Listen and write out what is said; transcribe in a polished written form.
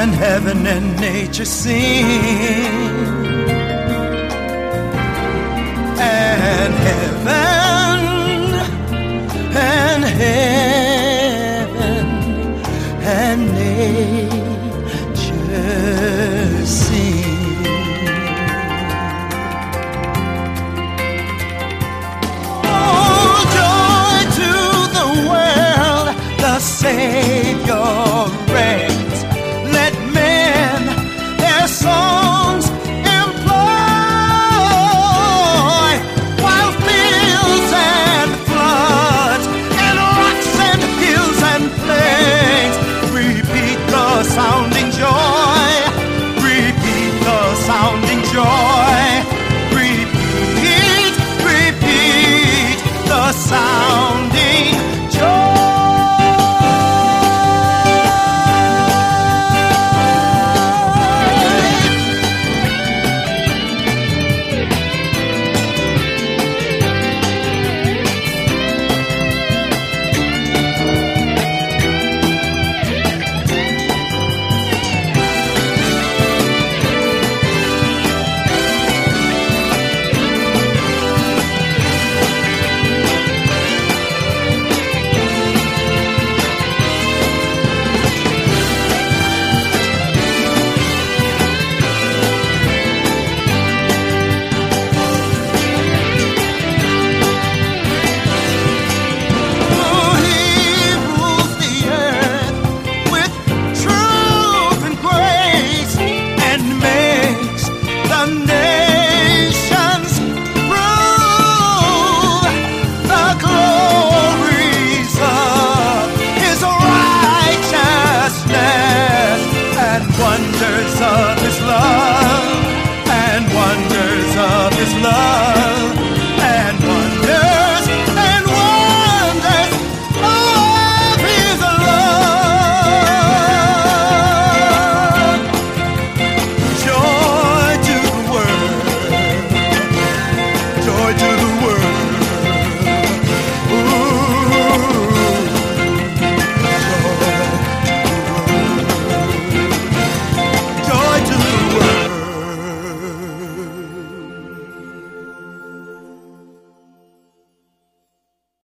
heaven and nature sing, and heaven and heaven and nature sing. Oh, joy to the world, the Savior reigns. Let men their songs employ, while fields and floods and rocks and hills and plains repeat the sounding joy, repeat the sounding joy, repeat, repeat the sounding joy. Wonders of